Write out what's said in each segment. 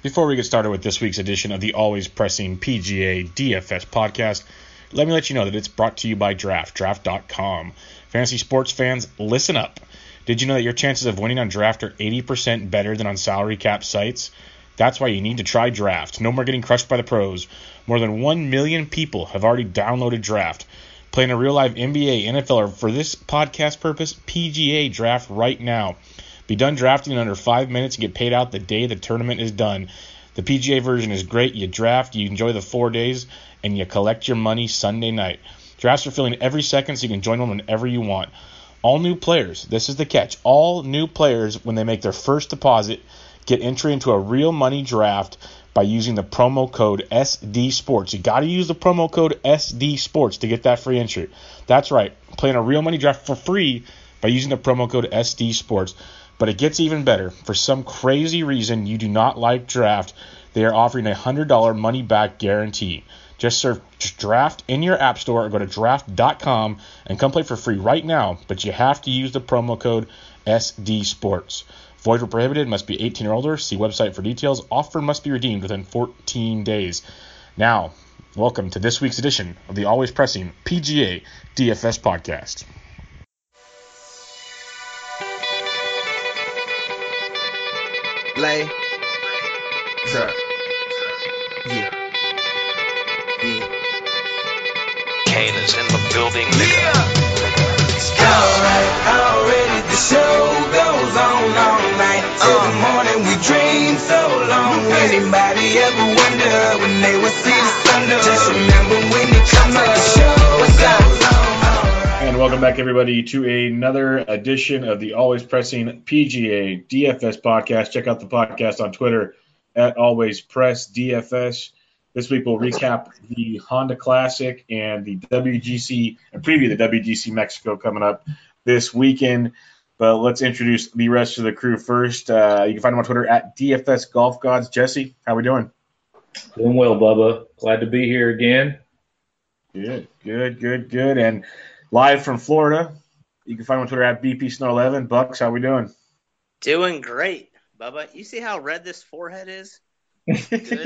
Before we get started with this week's edition of the always pressing PGA DFS podcast, let me let you know that it's brought to you by Draft.com. Fantasy sports fans, listen up. Did you know that your chances of winning on Draft are 80% better than on salary cap sites? That's why you need to try Draft. No more getting crushed by the pros. More than 1 million people have already downloaded Draft. Playing a real live NBA, NFL, or for this podcast purpose, PGA Draft right now. Be done drafting in under 5 minutes and get paid out the day the tournament is done. The PGA version is great. You draft, you enjoy the 4 days, and you collect your money Sunday night. Drafts are filling every second, so you can join them whenever you want. All new players, this is the catch, all new players, when they make their first deposit, get entry into a real money draft by using the promo code SDSports. You got to use the promo code SDSports to get that free entry. That's right, playing a real money draft for free by using the promo code SDSports. But it gets even better. For some crazy reason you do not like Draft, they are offering a $100 money-back guarantee. Just search Draft in your app store or go to Draft.com and come play for free right now. But you have to use the promo code SDSports. Void or prohibited, must be 18 or older. See website for details. Offer must be redeemed within 14 days. Now, welcome to this week's edition of the always pressing PGA DFS podcast. Lay. Sir. Yeah. Kane is in the building, nigga. Alright, already the show goes on all night. Till the morning we dream so long. Anybody ever wonder when they would see the sun? Just remember when you come to the show, what goes on. And welcome back, everybody, to another edition of the Always Pressing PGA DFS podcast. Check out the podcast on Twitter at Always Press DFS. This week we'll recap the Honda Classic and the WGC and preview the WGC Mexico coming up this weekend. But let's introduce the rest of the crew first. You can find them on Twitter at DFS Golf Gods. Jesse, how we doing? Doing well, Bubba. Glad to be here again. Good. And live from Florida, you can find him on Twitter at BPSnow11. Bucks, how we doing? Doing great, Bubba. You see how red this forehead is? we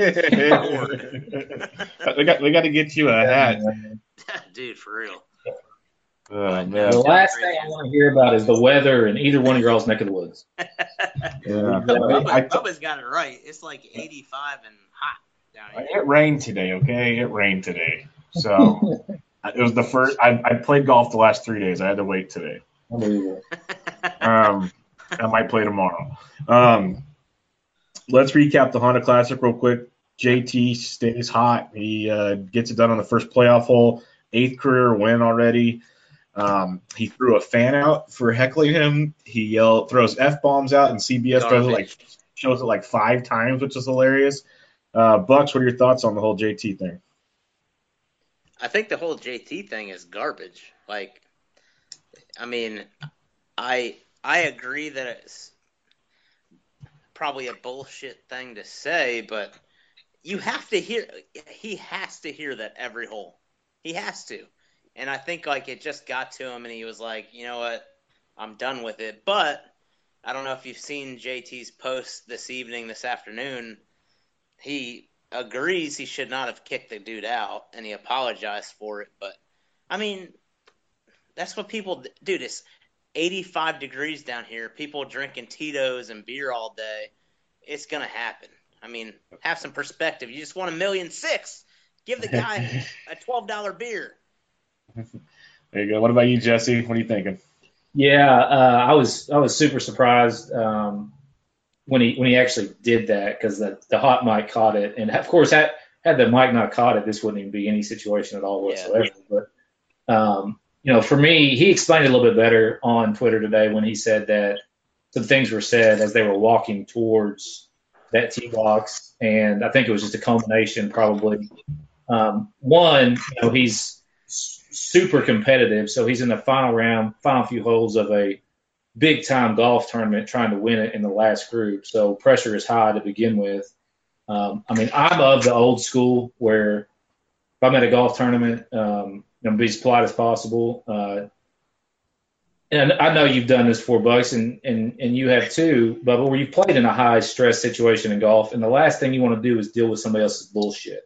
got to get you a hat. Dude, for real. Man. The last thing I want to hear about is the weather in either one of y'all's neck of the woods. Bubba's got it right. It's like 85 and hot down here. It rained today, okay? It rained today. So it was the first. I played golf the last 3 days. I had to wait today. I might play tomorrow. Let's recap the Honda Classic real quick. JT stays hot. He gets it done on the first playoff hole. 8th career win already. He threw a fan out for heckling him. He throws F-bombs out, and CBS shows it like 5 times, which is hilarious. Bucks, what are your thoughts on the whole JT thing? I think the whole JT thing is garbage. Like, I mean, I agree that it's probably a bullshit thing to say, but he has to hear that every hole. He has to. And I think like it just got to him and he was like, you know what, I'm done with it. But I don't know if you've seen JT's post this afternoon. He agrees he should not have kicked the dude out and he apologized for it. But I mean, that's what people do. It's 85 degrees down here. People drinking Tito's and beer all day. It's going to happen. I mean, have some perspective. You just won $1.6 million. Give the guy a $12 beer. There you go. What about you, Jesse? What are you thinking? Yeah, I was super surprised when he actually did that because the hot mic caught it, and of course had the mic not caught it, this wouldn't even be any situation at all whatsoever. Yeah. But for me, he explained it a little bit better on Twitter today when he said that some things were said as they were walking towards that tee box, and I think it was just a culmination probably. One, he's super competitive, so he's in the final few holes of a big-time golf tournament trying to win it in the last group, so pressure is high to begin with. I'm of the old school where if I'm at a golf tournament, be as polite as possible. and I know you've done this before, Bucks, and you have too, but where you've played in a high stress situation in golf, and the last thing you want to do is deal with somebody else's bullshit.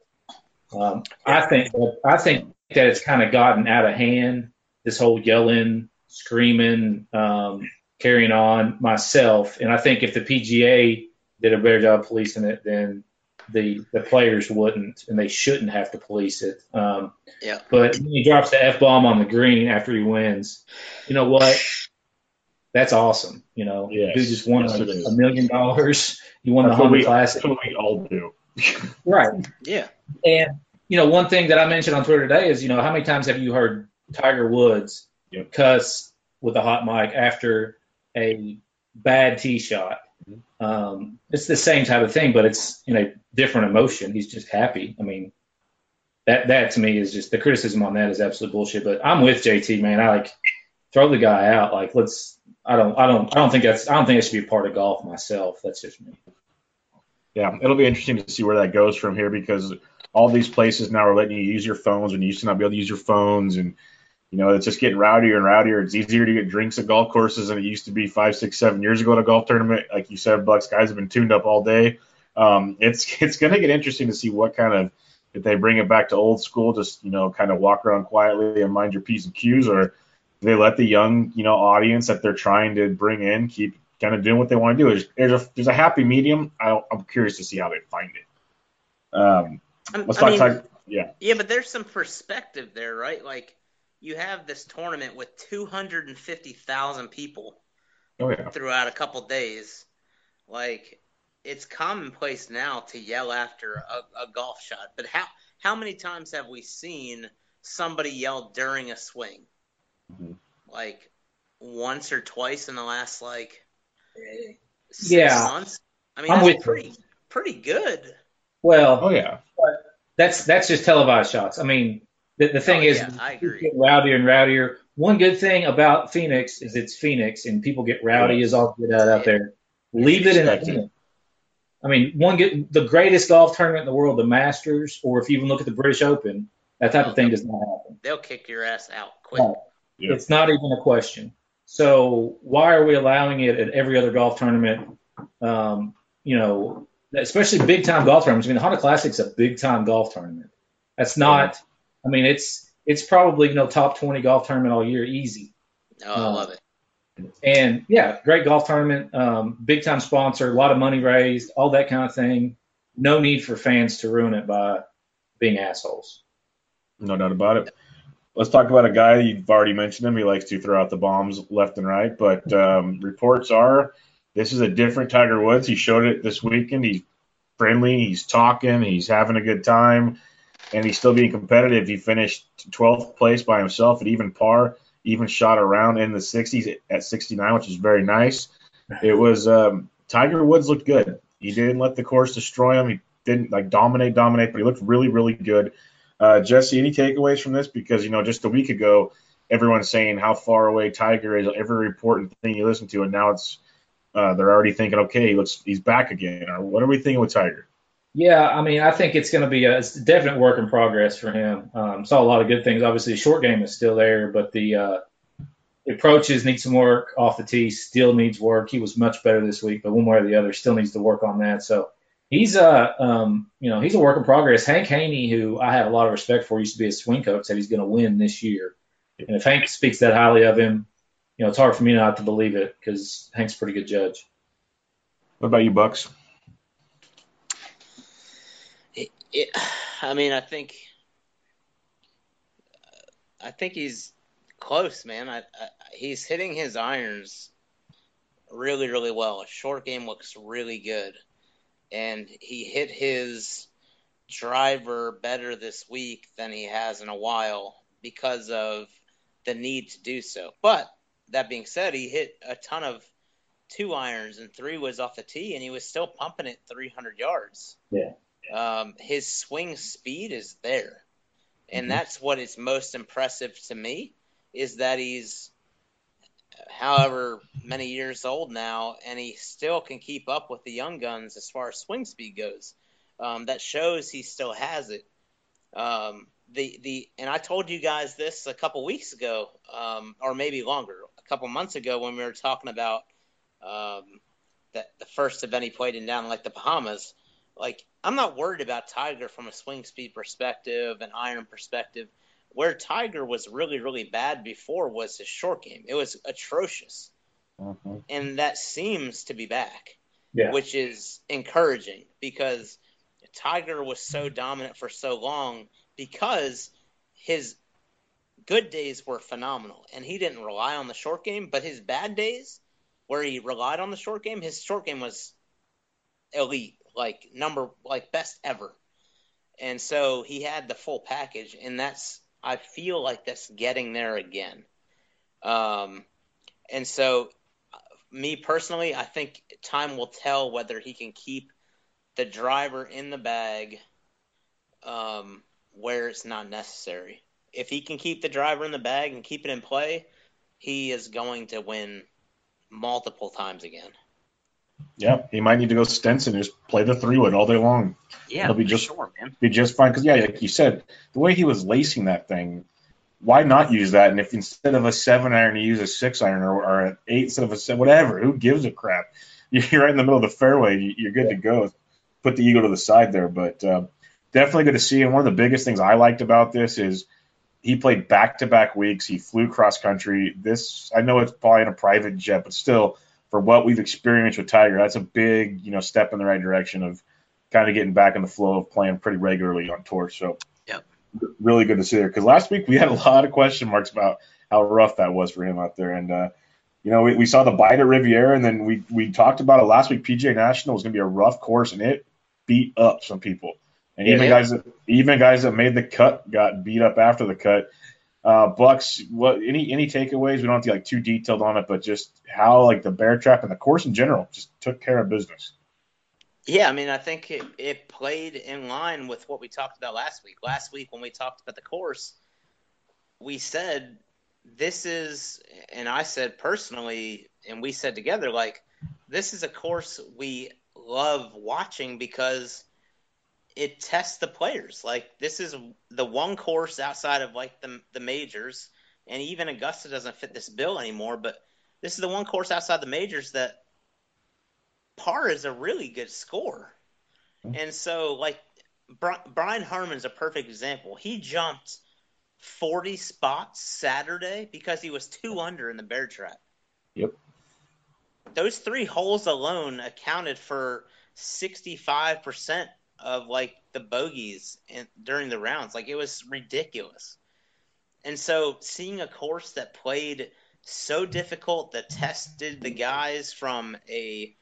I think that it's kind of gotten out of hand. This whole yelling, screaming, carrying on myself, and I think if the PGA did a better job policing it, then the players wouldn't, and they shouldn't have to police it. Yeah. But when he drops the F-bomb on the green after he wins, you know what? That's awesome. You know, Yes. dude just won Yes, it $1 is. million. He won the Honda Classic. That's what we all do. Right. Yeah. And, you know, one thing that I mentioned on Twitter today is, you know, how many times have you heard Tiger Woods cuss with a hot mic after a bad tee shot? It's the same type of thing, but it's in a different emotion. He's just happy. I mean, that to me is just the criticism on that is absolute bullshit. But I'm with JT, man. I like throw the guy out. Like I don't think it should be a part of golf myself. That's just me. Yeah, it'll be interesting to see where that goes from here because all these places now are letting you use your phones when you used to not be able to use your phones, and you know it's just getting rowdier and rowdier. It's easier to get drinks at golf courses than it used to be 5, 6, 7 years ago at a golf tournament. Like you said, Bucks guys have been tuned up all day. It's going to get interesting to see what kind of if they bring it back to old school, just kind of walk around quietly and mind your P's and Q's, or do they let the young audience that they're trying to bring in keep kind of doing what they want to do. There's a happy medium. I'm curious to see how they find it. Let's talk Tiger. Yeah. Yeah, but there's some perspective there, right? Like you have this tournament with 250,000 people throughout a couple days. Like it's commonplace now to yell after a golf shot. But how many times have we seen somebody yell during a swing? Mm-hmm. Like once or twice in the last 6 months. I mean, that's pretty good. Well, that's just televised shots. I mean, the thing is, I agree. Get rowdier and rowdier. One good thing about Phoenix is it's Phoenix, and people get rowdy as all get out there. Leave it in Phoenix. I mean, the greatest golf tournament in the world, the Masters, or if you even look at the British Open, that type of thing does not happen. They'll kick your ass out quick. Right. Yeah. It's not even a question. So why are we allowing it at every other golf tournament? Especially big time golf tournaments. I mean, the Honda Classic's a big time golf tournament. That's not. I mean, it's probably top 20 golf tournament all year, easy. Oh, I love it. And yeah, great golf tournament, big time sponsor, a lot of money raised, all that kind of thing. No need for fans to ruin it by being assholes. No doubt about it. Let's talk about a guy, you've already mentioned him. He likes to throw out the bombs left and right, but reports are this is a different Tiger Woods. He showed it this weekend. He's friendly, he's talking, he's having a good time, and he's still being competitive. He finished 12th place by himself at even par, even shot around in the 60s at 69, which is very nice. It was Tiger Woods looked good. He didn't let the course destroy him. He didn't dominate, but he looked really, really good. Jesse, any takeaways from this? Because, just a week ago, everyone's saying how far away Tiger is, every important thing you listen to, and now it's they're already thinking, okay, he's back again. Or what are we thinking with Tiger? Yeah, I mean, I think it's going to be a definite work in progress for him. Saw a lot of good things. Obviously, the short game is still there, but the approaches need some work off the tee. Still needs work. He was much better this week, but one way or the other, still needs to work on that. So he's he's a work in progress. Hank Haney, who I have a lot of respect for, used to be a swing coach, said he's going to win this year. And if Hank speaks that highly of him, it's hard for me not to believe it because Hank's a pretty good judge. What about you, Bucks? I mean, I think he's close, man. He's hitting his irons really, really well. His short game looks really good. And he hit his driver better this week than he has in a while because of the need to do so. But that being said, he hit a ton of 2 irons and 3 was off the tee, and he was still pumping it 300 yards. Yeah. His swing speed is there. And that's what is most impressive to me is that he's however many years old now, and he still can keep up with the young guns as far as swing speed goes. That shows he still has it. And I told you guys this a couple weeks ago, or maybe longer. a couple months ago when we were talking about the first event he played in down like the Bahamas. Like, I'm not worried about Tiger from a swing speed perspective and iron perspective. Where Tiger was really, really bad before was his short game. It was atrocious. Mm-hmm. And that seems to be back, Yeah. which is encouraging because Tiger was so dominant for so long because his good days were phenomenal. And he didn't rely on the short game, but his bad days where he relied on the short game, his short game was elite, like best ever. And so he had the full package, and I feel like that's getting there again. And so me personally, I think time will tell whether he can keep the driver in the bag where it's not necessary. If he can keep the driver in the bag and keep it in play, he is going to win multiple times again. Yeah, he might need to go Stenson, just play the 3-wood all day long. Yeah, He'll be for just sure, man. be just fine. Because yeah, like you said, the way he was lacing that thing, why not use that? And if instead of a 7-iron, you use a 6-iron or an 8 instead of a 7, whatever, who gives a crap? You're right in the middle of the fairway. You're good to go. Put the ego to the side there, but definitely good to see. And one of the biggest things I liked about this is he played back-to-back weeks. He flew cross-country. I know it's probably in a private jet, but still, for what we've experienced with Tiger, that's a big, step in the right direction of kind of getting back in the flow of playing pretty regularly on tour. So, yep, really good to see there. Because last week we had a lot of question marks about how rough that was for him out there. And, we saw the bite at Riviera, and then we talked about it last week. PGA National was going to be a rough course, and it beat up some people. And even guys that made the cut got beat up after the cut. Bucks, any takeaways? We don't have to get too detailed on it, but just how the bear trap and the course in general just took care of business. Yeah, I mean, I think it played in line with what we talked about last week. Last week when we talked about the course, we said this is, and I said personally, and we said together, this is a course we love watching because it tests the players. This is the one course outside of the majors, and even Augusta doesn't fit this bill anymore, but this is the one course outside the majors that par is a really good score. And so Brian Harman's a perfect example. He jumped 40 spots Saturday because he was 2 under in the bear trap. Yep. Those 3 holes alone accounted for 65% of the bogeys during the rounds. It was ridiculous. And so seeing a course that played so difficult, that tested the guys from a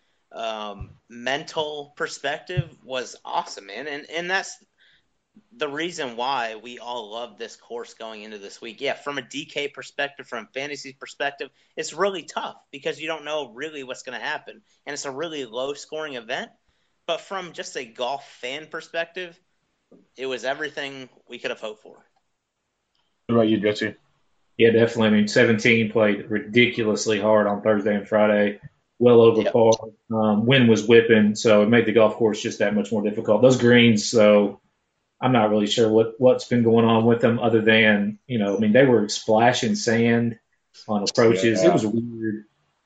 mental perspective was awesome, man. And that's the reason why we all love this course going into this week. Yeah, from a DK perspective, from a fantasy perspective, it's really tough because you don't know really what's going to happen. And it's a really low-scoring event. But from just a golf fan perspective, it was everything we could have hoped for. What about you, Jesse? Yeah, definitely. I mean, 17 played ridiculously hard on Thursday and Friday, well over par. Wind was whipping, so it made the golf course just that much more difficult. Those greens, so I'm not really sure what's been going on with them other than, they were splashing sand on approaches. Yeah. It was weird.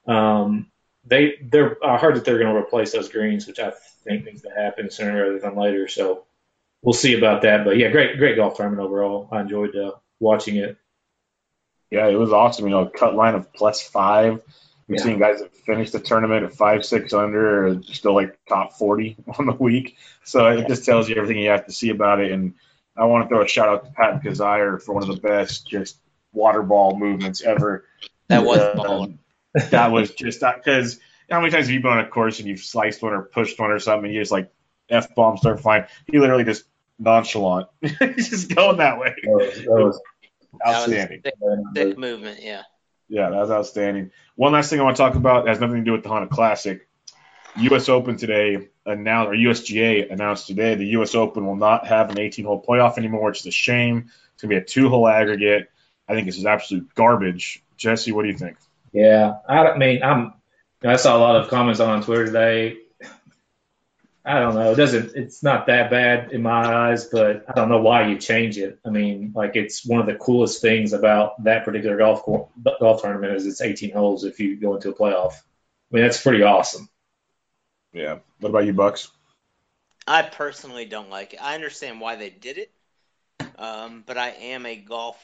I heard that they're going to replace those greens, which I think needs to happen sooner rather than later. So we'll see about that. But yeah, great golf tournament overall. I enjoyed watching it. Yeah, it was awesome. Cut line of +5. We've seen guys that finished the tournament at 5-6 under, or still top 40 on the week. So it just tells you everything you have to see about it. And I want to throw a shout out to Pat Kazire for one of the best just water ball movements ever. That was balling. That was just that, because how many times have you been on a course and you've sliced one or pushed one or something and you just F-bombs start flying? He literally just nonchalant. He's just going that way. That was outstanding. That was a thick movement, yeah. Yeah, that was outstanding. One last thing I want to talk about has nothing to do with the Honda Classic. U.S. Open today announced, or USGA announced today, the U.S. Open will not have an 18-hole playoff anymore, which is a shame. It's going to be a 2-hole aggregate. I think this is absolute garbage. Jesse, what do you think? Yeah, I saw a lot of comments on Twitter today. I don't know. It's not that bad in my eyes, but I don't know why you change it. I mean, like it's one of the coolest things about that particular golf tournament is it's 18 holes if you go into a playoff. I mean, that's pretty awesome. Yeah. What about you, Bucks? I personally don't like it. I understand why they did it, but I am a golf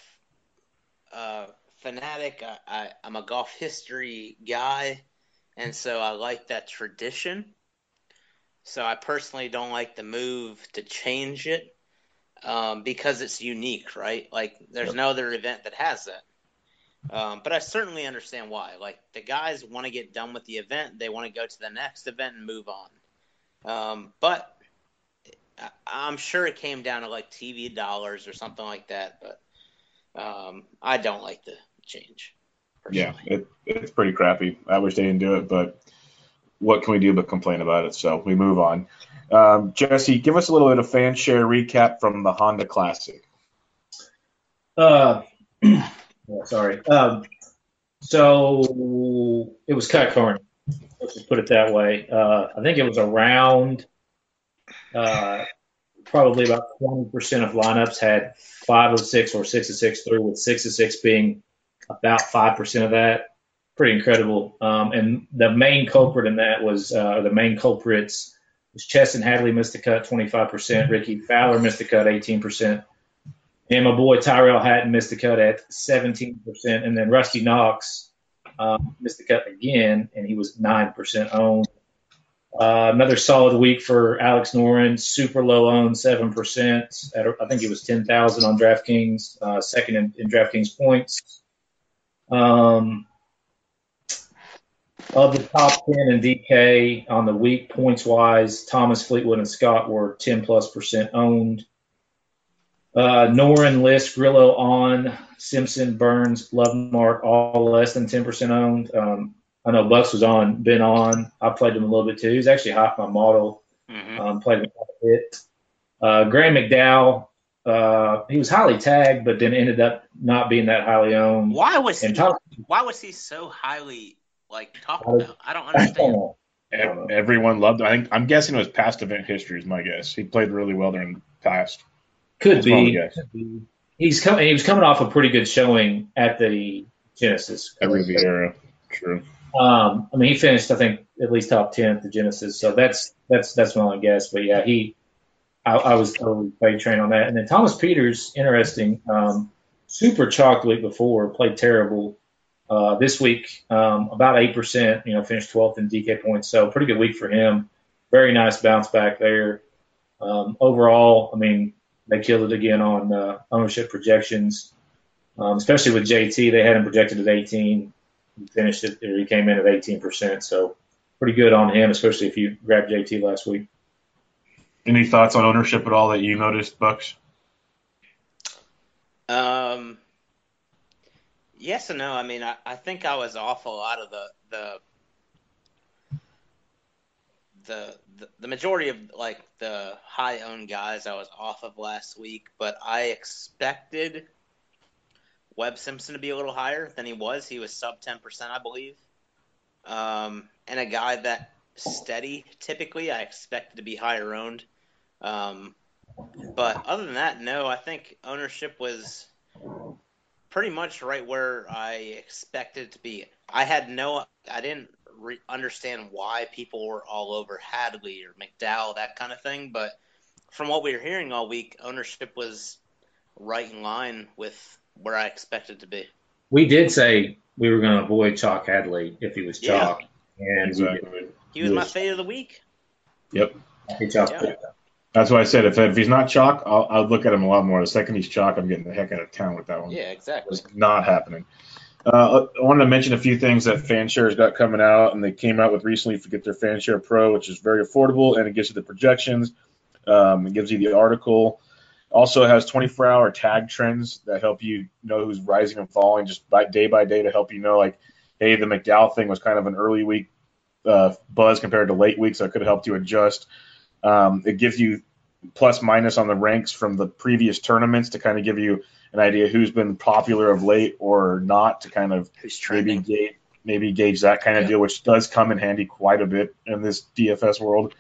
fanatic. I'm a golf history guy, and so I like that tradition. So I personally don't like the move to change it because it's unique, right? Like there's no other event that has that. But I certainly understand why. Like the guys want to get done with the event, they want to go to the next event and move on. But I'm sure it came down to like TV dollars or something like that. But I don't like the change. Yeah, Personally. it's pretty crappy. I wish they didn't do it, but what can we do but complain about it? So we move on. Jesse, give us a little bit of fan share recap from the Honda Classic. Sorry. So it was cut corner. Let's just put it that way. I think it was around probably about 20% of lineups had 5 of 6 or 6 of 6 through, with 6 of 6 being about 5% of that. Pretty incredible. And the main culprit in that was, the main culprits was Chesson Hadley missed the cut 25%, Ricky Fowler missed the cut 18%, and my boy Tyrell Hatton missed the cut at 17%, and then Rusty Knox missed the cut again, and he was 9% owned. Another solid week for Alex Noren, super low owned, 7%. I think it was 10,000 on DraftKings, second in DraftKings points. Of the top 10 in DK on the week points wise, Thomas, Fleetwood, and Scott were 10+% owned. Noren, List, Grillo on, Simpson, Burns, Lovemark, all less than 10% owned. I know Bucks was on, been on. I played him a little bit too. He's actually hot my model. Played him quite a bit. Graham McDowell, he was highly tagged, but then ended up not being that highly owned. Why was he so highly talked about? I don't understand. Everyone loved him. I'm guessing it was past event history is my guess. He played really well during the past. Could be. He was coming off a pretty good showing at the Genesis. At Riviera, true. I mean, he finished, I think, at least top 10 at the Genesis. So that's my only guess. But yeah, I was totally played train on that. And then Thomas Peters, interesting. Super chalked the week before, played terrible. This week, about 8%, finished 12th in DK points. So pretty good week for him. Very nice bounce back there. Overall, I mean, they killed it again on ownership projections, especially with JT. They had him projected at 18. He finished it, or he came in at 18%. So pretty good on him, especially if you grabbed JT last week. Any thoughts on ownership at all that you noticed, Bucks? Yes and no. I mean, I think I was off a lot of the majority of the high owned guys I was off of last week, but I expected Webb Simpson to be a little higher than he was. He was sub 10%, I believe. And a guy that steady, typically, I expected to be higher owned. But other than that, no, I think ownership was pretty much right where I expected it to be. I didn't understand why people were all over Hadley or McDowell, that kind of thing. But from what we were hearing all week, ownership was right in line with where I expected to be. We did say we were going to avoid Chalk Hadley if he was chalk. Yeah. And exactly. He was my fade of the week. Yep. Yeah. That's why I said if he's not chalk, I'll look at him a lot more. The second he's chalk, I'm getting the heck out of town with that one. Yeah, exactly. It's not happening. I wanted to mention a few things that FanShare's got coming out, and they came out with recently to get their FanShare Pro, which is very affordable, and it gives you the projections. It gives you the article. Also has 24-hour tag trends that help you know who's rising and falling just by day to help you know, like, hey, the McDowell thing was kind of an early week buzz compared to late week, so it could have helped you adjust. It gives you plus minus on the ranks from the previous tournaments to kind of give you an idea who's been popular of late or not, to kind of maybe gauge that kind of deal, which does come in handy quite a bit in this DFS world.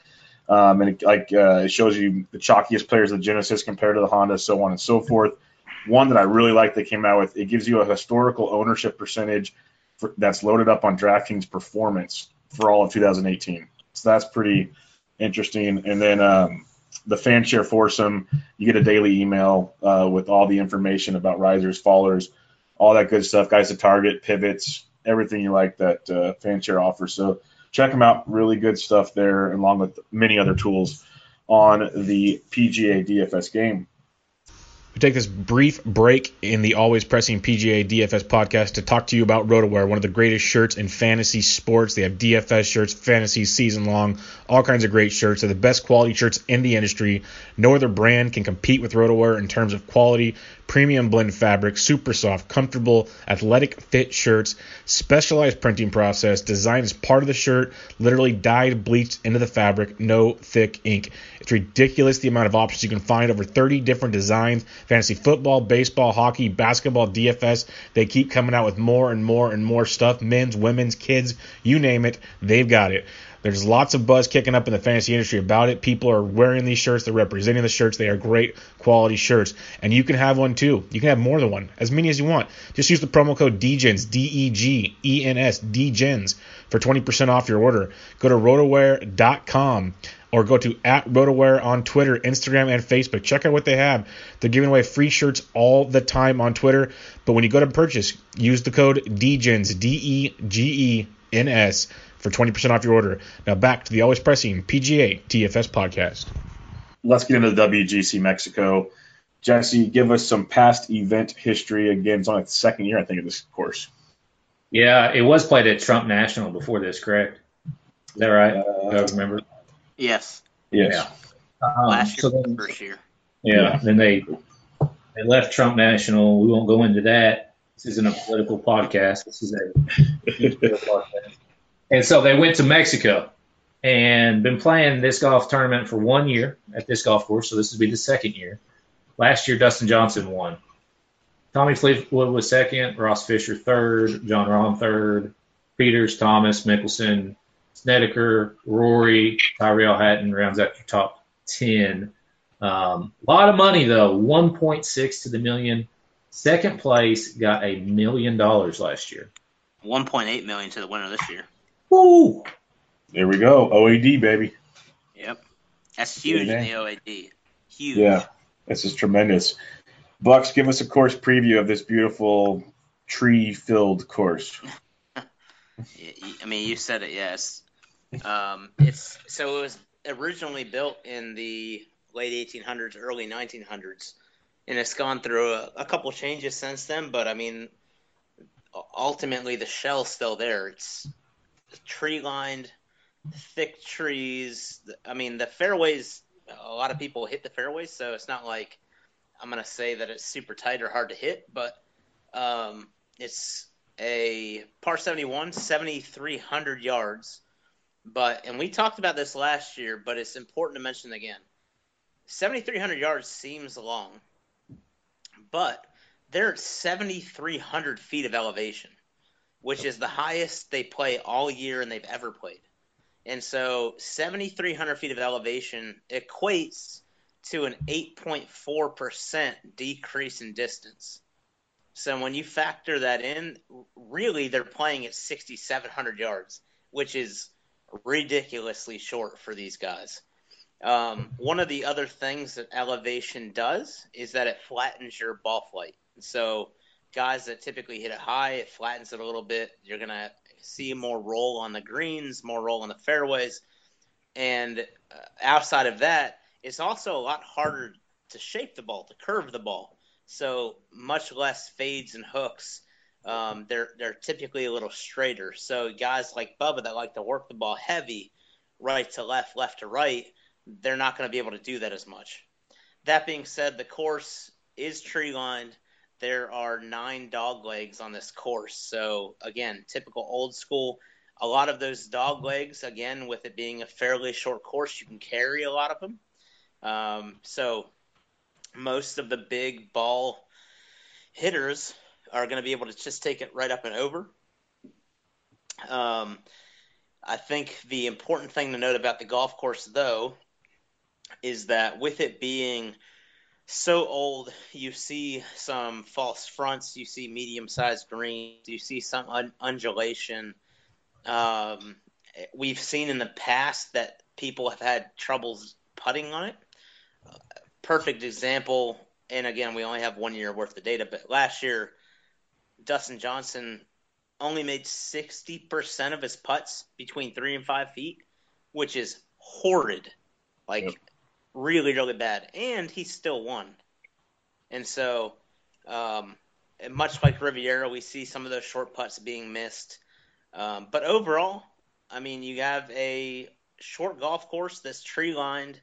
And it shows you the chalkiest players of the Genesis compared to the Honda, so on and so forth. One that I really like that came out with, it gives you a historical ownership percentage that's loaded up on DraftKings Performance for all of 2018. So that's pretty interesting. And then the FanShare foursome, you get a daily email with all the information about risers, fallers, all that good stuff, guys to target, pivots, everything you like that FanShare offers. So check them out. Really good stuff there, along with many other tools on the PGA DFS game. We take this brief break in the Always Pressing PGA DFS podcast to talk to you about RotoWear, one of the greatest shirts in fantasy sports. They have DFS shirts, fantasy season long, all kinds of great shirts. They're the best quality shirts in the industry. No other brand can compete with RotoWear in terms of quality, premium blend fabric, super soft, comfortable, athletic fit shirts, specialized printing process, design is part of the shirt, literally dyed, bleached into the fabric, no thick ink. It's ridiculous the amount of options you can find, over 30 different designs, fantasy football, baseball, hockey, basketball, DFS. They keep coming out with more and more and more stuff, men's, women's, kids, you name it, they've got it. There's lots of buzz kicking up in the fantasy industry about it. People are wearing these shirts. They're representing the shirts. They are great quality shirts. And you can have one too. You can have more than one, as many as you want. Just use the promo code DGENS, DEGENS, DGENS, for 20% off your order. Go to rotoware.com or go to @RotoWear on Twitter, Instagram, and Facebook. Check out what they have. They're giving away free shirts all the time on Twitter. But when you go to purchase, use the code DGENS, DEGENS, for 20% off your order. Now back to the Always Pressing PGA DFS podcast. Let's get into the WGC Mexico. Jesse, give us some past event history. Again, it's only the second year, I think, of this course. Yeah, it was played at Trump National before this, correct? Is that right? I remember. Yes. Yes. Last year, first year. Yeah. Then they left Trump National. We won't go into that. This isn't a political podcast. This is a podcast. And so they went to Mexico and been playing this golf tournament for 1 year at this golf course. So this would be the second year. Last year, Dustin Johnson won. Tommy Fleetwood was second, Ross Fisher third, John Rahm third, Peters, Thomas, Mickelson, Snedeker, Rory, Tyrell Hatton rounds out your top 10. A lot of money, though, 1.6 to the million. Second place got $1 million last year. 1.8 million to the winner this year. Woo! There we go. OAD, baby. Yep. That's huge in the OAD. Huge. Yeah, this is tremendous. Bucks, give us a course preview of this beautiful tree-filled course. I mean, you said it, yes. It was originally built in the late 1800s, early 1900s, and it's gone through a couple changes since then, but I mean, ultimately the shell's still there. It's tree-lined, thick trees. I mean, the fairways, a lot of people hit the fairways, so it's not like I'm going to say that it's super tight or hard to hit, but it's a par 71, 7,300 yards. And we talked about this last year, but it's important to mention again. 7,300 yards seems long, but they're at 7,300 feet of elevation, which is the highest they play all year and they've ever played. And so 7,300 feet of elevation equates to an 8.4% decrease in distance. So when you factor that in, really they're playing at 6,700 yards, which is ridiculously short for these guys. One of the other things that elevation does is that it flattens your ball flight. So guys that typically hit it high, it flattens it a little bit. You're going to see more roll on the greens, more roll on the fairways. And outside of that, it's also a lot harder to shape the ball, to curve the ball. So much less fades and hooks. They're typically a little straighter. So guys like Bubba that like to work the ball heavy, right to left, left to right, they're not going to be able to do that as much. That being said, the course is tree-lined. There are 9 dog legs on this course. So, again, typical old school. A lot of those dog legs, again, with it being a fairly short course, you can carry a lot of them. So most of the big ball hitters are going to be able to just take it right up and over. I think the important thing to note about the golf course, though, is that with it being so old, you see some false fronts, you see medium-sized greens, you see some undulation. We've seen in the past that people have had troubles putting on it. Perfect example, and again, we only have 1 year worth of data, but last year, Dustin Johnson only made 60% of his putts between 3 and 5 feet, which is horrid. Like, really, really bad. And he still won. And so, much like Riviera, we see some of those short putts being missed. But overall, I mean, you have a short golf course that's tree-lined.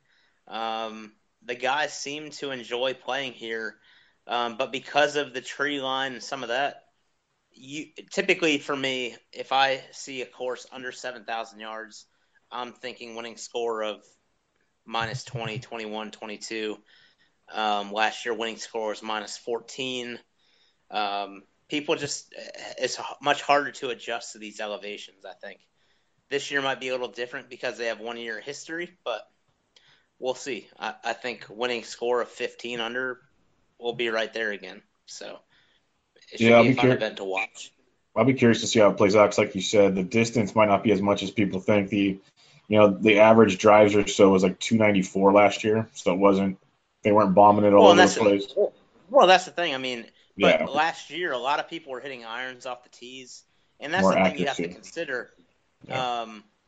The guys seem to enjoy playing here. But because of the tree line and some of that, typically for me, if I see a course under 7,000 yards, I'm thinking winning score of minus 20, 21, 22. Last year, winning score was minus 14. People just, it's much harder to adjust to these elevations, I think. This year might be a little different because they have 1 year history, but we'll see. I think winning score of 15 under will be right there again. So it should be a fun event to watch. I'll be curious to see how it plays out. 'Cause like you said, the distance might not be as much as people think. The average drives or so was like 294 last year, so they weren't bombing it all over the place. Well, that's the thing. I mean, but last year a lot of people were hitting irons off the tees, and that's More the thing accuracy. you have to consider. Yeah.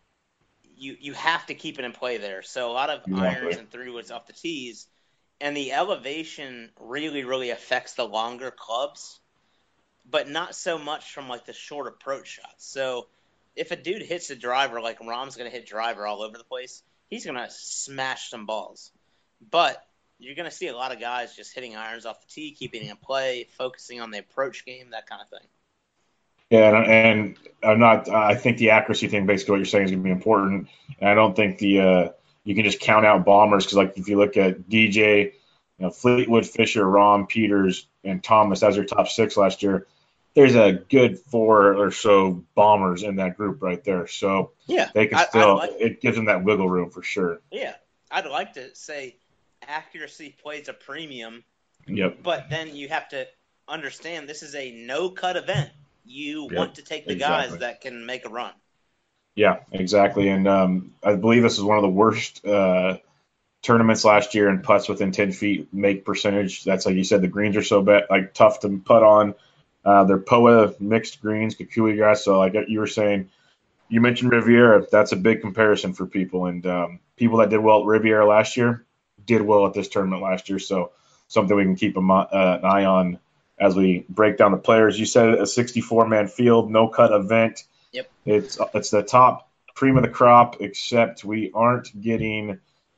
You have to keep it in play there. So a lot of irons and 3-woods off the tees, and the elevation really, really affects the longer clubs, but not so much from like the short approach shots. So if a dude hits a driver, like Rahm's going to hit driver all over the place, he's going to smash some balls. But you're going to see a lot of guys just hitting irons off the tee, keeping it in play, focusing on the approach game, that kind of thing. Yeah, and I think the accuracy thing, basically what you're saying, is going to be important. And I don't think you can just count out bombers, because like if you look at DJ, Fleetwood, Fisher, Rahm, Peters, and Thomas as your top 6 last year, there's a good 4 or so bombers in that group right there. So they can it gives them that wiggle room for sure. Yeah, I'd like to say accuracy plays a premium. Yep. But then you have to understand this is a no-cut event. You want to take the guys that can make a run. Yeah, exactly. And I believe this is one of the worst tournaments last year in putts within 10 feet make percentage. That's like you said, the greens are so bad, like tough to putt on. They're POA mixed greens, Kukui grass. So like you were saying, you mentioned Riviera. That's a big comparison for people. And people that did well at Riviera last year did well at this tournament last year. So something we can keep an eye on as we break down the players. You said a 64-man field, no-cut event. Yep. It's the top cream of the crop, except we aren't getting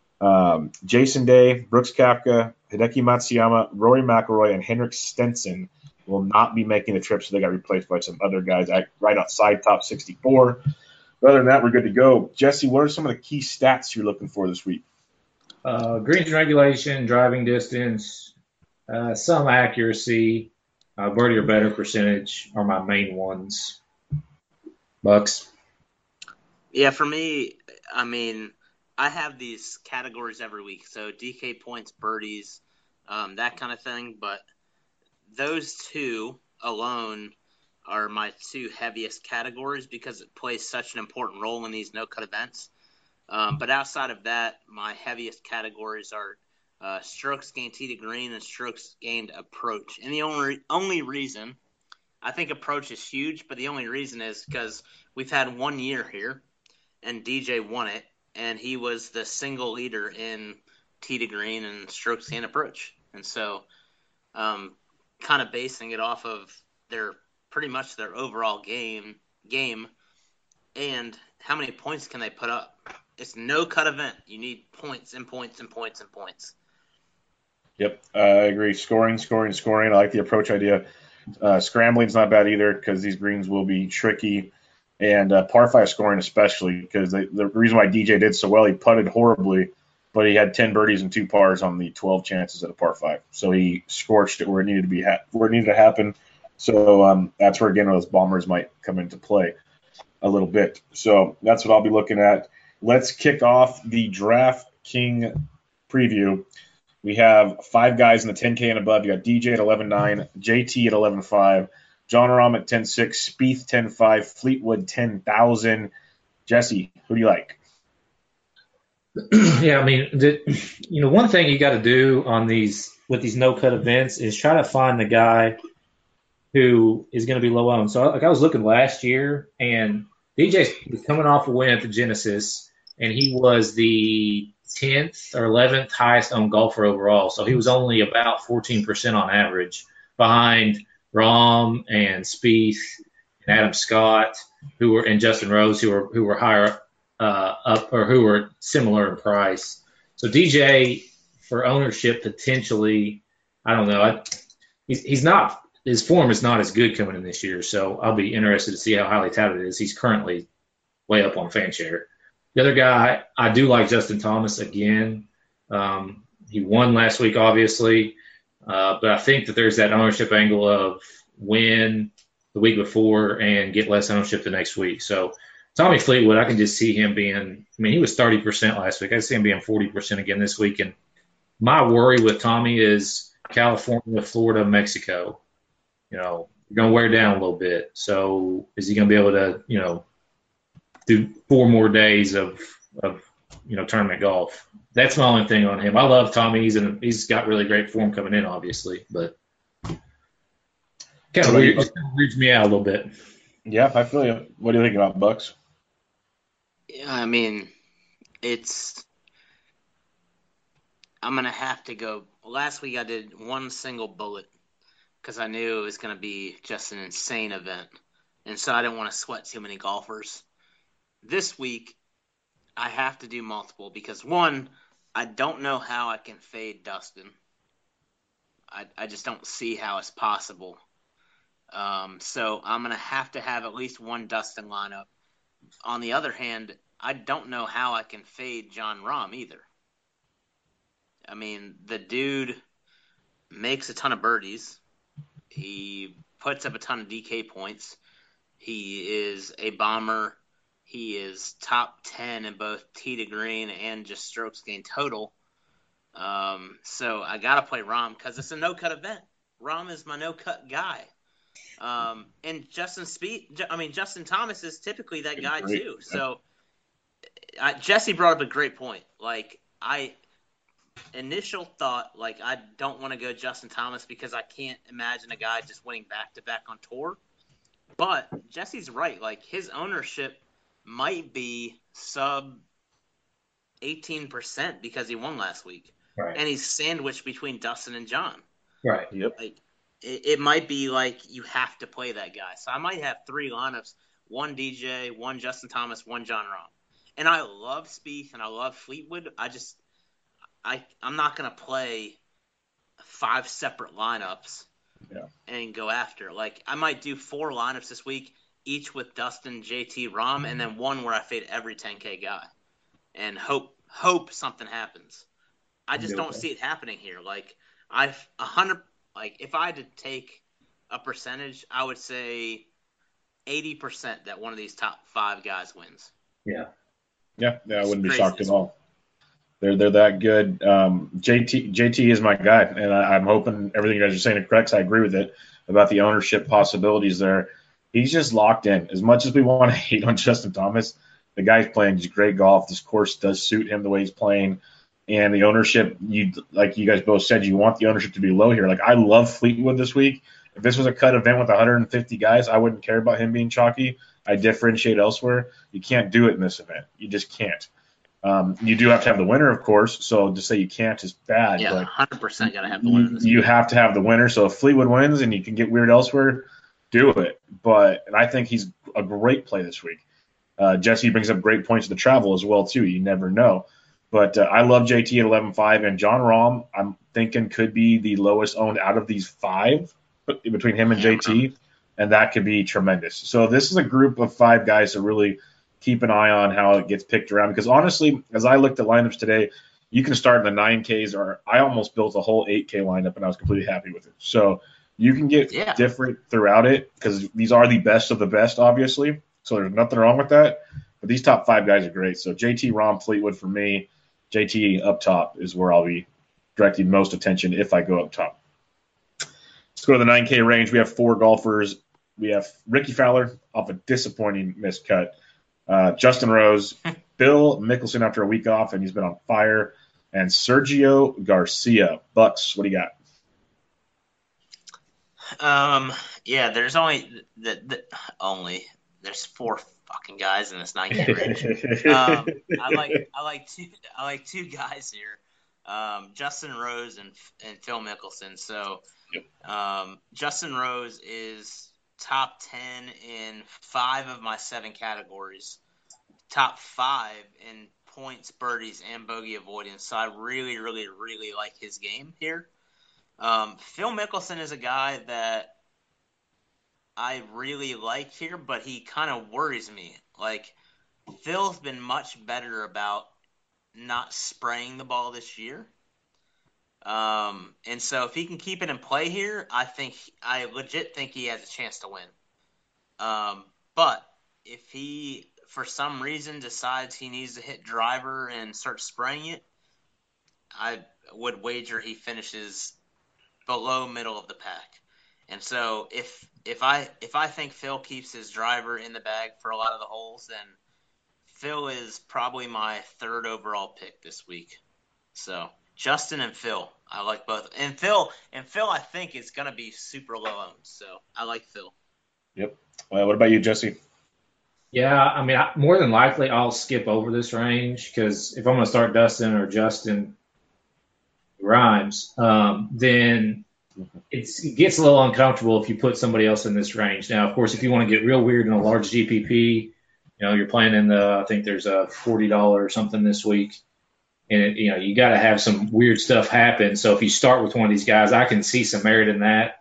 Jason Day, Brooks Koepka, Hideki Matsuyama, Rory McIlroy, and Henrik Stenson will not be making the trip, so they got replaced by some other guys right outside top 64. But other than that, we're good to go. Jesse, what are some of the key stats you're looking for this week? Greens regulation, driving distance, some accuracy, birdie or better percentage are my main ones. Bucks? Yeah, for me, I mean, I have these categories every week. So DK points, birdies, that kind of thing. But those two alone are my 2 heaviest categories because it plays such an important role in these no-cut events. But outside of that, my heaviest categories are strokes gained tee to green and strokes gained approach. And the only reason, I think approach is huge, but the only reason is because we've had 1 year here, and DJ won it, and he was the single leader in tee to green and strokes gained approach. And so kind of basing it off of pretty much their overall game and how many points can they put up. It's no cut event. You need points and points and points and points. Yep, I agree. Scoring. I like the approach idea. Scrambling's not bad either because these greens will be tricky. And par 5 scoring especially because the reason why DJ did so well, he putted horribly, but he had 10 birdies and 2 pars on the 12 chances at a par 5. So he scorched it where it needed to happen. So that's where, again, those bombers might come into play. a little bit. So that's what I'll be looking at. Let's kick off the Draft King preview. We have 5 guys in the 10K and above. You got DJ at 11.9, JT at 11.5, John Rahm at 10.6, Spieth 10.5, Fleetwood 10,000. Jesse, who do you like? Yeah, I mean, one thing you got to do on with these no-cut events is try to find the guy who is going to be low owned. So, I was looking last year, and DJ was coming off a win at the Genesis, and he was the 10th or 11th highest owned golfer overall. So he was only about 14% on average behind Rahm and Spieth and Adam Scott, and Justin Rose, who were higher up, or who were similar in price. So DJ for ownership potentially, I don't know. He's not, his form is not as good coming in this year. So I'll be interested to see how highly touted it is. He's currently way up on FanShare. The other guy, I do like Justin Thomas again. He won last week, obviously, but I think that there's that ownership angle of win the week before and get less ownership the next week. So Tommy Fleetwood, I can just see him being, he was 30% last week. I see him being 40% again this week. And my worry with Tommy is California, Florida, Mexico. You're going to wear down a little bit. So is he going to be able to, do 4 more days of tournament golf? That's my only thing on him. I love Tommy. He's got really great form coming in, obviously, but kind of weirds me out a little bit. Yeah, I feel you. What do you think about Bucks? Yeah, I'm going to have to go. Last week I did one single bullet because I knew it was going to be just an insane event, and so I didn't want to sweat too many golfers. This week, I have to do multiple because, one, I don't know how I can fade Dustin. I just don't see how it's possible. So I'm going to have at least one Dustin lineup. On the other hand, I don't know how I can fade Jon Rahm either. The dude makes a ton of birdies. He puts up a ton of DK points. He is a bomber. He is top 10 in both tee to green and just strokes gained total. So I got to play Rahm because it's a no-cut event. Rahm is my no-cut guy. And Justin Thomas is typically that guy too. So Jesse brought up a great point. Initial thought, I don't want to go Justin Thomas because I can't imagine a guy just winning back-to-back on tour. But Jesse's right. His ownership might be sub 18% because he won last week. Right. And he's sandwiched between Dustin and John. Right. Yep. It might be you have to play that guy. So I might have 3 lineups, 1 DJ, 1 Justin Thomas, 1 Jon Rahm. And I love Spieth and I love Fleetwood. I'm not going to play 5 separate lineups and go after. I might do 4 lineups this week, each with Dustin, JT, Rahm, and then 1 where I fade every 10K guy and hope something happens. I just don't see it happening here. If I had to take a percentage, I would say 80% that one of these top 5 guys wins. Yeah, I wouldn't be shocked at all. They're that good. JT is my guy, and I'm hoping everything you guys are saying is correct. I agree with it about the ownership possibilities there. He's just locked in. As much as we want to hate on Justin Thomas, the guy's playing just great golf. This course does suit him the way he's playing. And the ownership, like you guys both said, you want the ownership to be low here. I love Fleetwood this week. If this was a cut event with 150 guys, I wouldn't care about him being chalky. I differentiate elsewhere. You can't do it in this event. You just can't. You do have to have the winner, of course. So to say you can't is bad. Yeah, 100% got to have the winner. You have to have the winner. So if Fleetwood wins and you can get weird elsewhere, do it. And I think he's a great play this week. Jesse brings up great points of the travel as well, too. You never know. But I love JT at 11.5. And Jon Rahm, I'm thinking, could be the lowest owned out of these 5 between him and JT. And that could be tremendous. So this is a group of 5 guys to really keep an eye on how it gets picked around. Because honestly, as I looked at lineups today, you can start in the 9Ks, or I almost built a whole 8K lineup, and I was completely happy with it. So you can get different throughout it because these are the best of the best, obviously. So there's nothing wrong with that. But these top 5 guys are great. So JT, Rahm, Fleetwood for me. JT up top is where I'll be directing most attention if I go up top. Let's go to the 9K range. We have 4 golfers. We have Ricky Fowler off a disappointing missed cut. Justin Rose, Phil Mickelson after a week off, and he's been on fire. And Sergio Garcia. Bucks, what do you got? Yeah, there's only there's 4 fucking guys in this 9K range. I like two guys here, Justin Rose and Phil Mickelson. So, Justin Rose is top 10 in 5 of my 7 categories, top 5 in points, birdies, and bogey avoidance. So I really, really, really like his game here. Phil Mickelson is a guy that I really like here, but he kind of worries me. Like, Phil's been much better about not spraying the ball this year. And so if he can keep it in play here, I legit think he has a chance to win. But if he, for some reason, decides he needs to hit driver and start spraying it, I would wager he finishes below middle of the pack. And so if I think Phil keeps his driver in the bag for a lot of the holes, then Phil is probably my 3rd overall pick this week. So Justin and Phil, I like both. And Phil I think is going to be super low owned. So I like Phil. Yep. Well, what about you, Jesse? Yeah, I mean, more than likely I'll skip over this range because if I'm going to start Dustin or Justin Grimes, then it gets a little uncomfortable if you put somebody else in this range. Now, of course, if you want to get real weird in a large GPP, you're playing in I think there's a $40 or something this week. And, you got to have some weird stuff happen. So if you start with one of these guys, I can see some merit in that.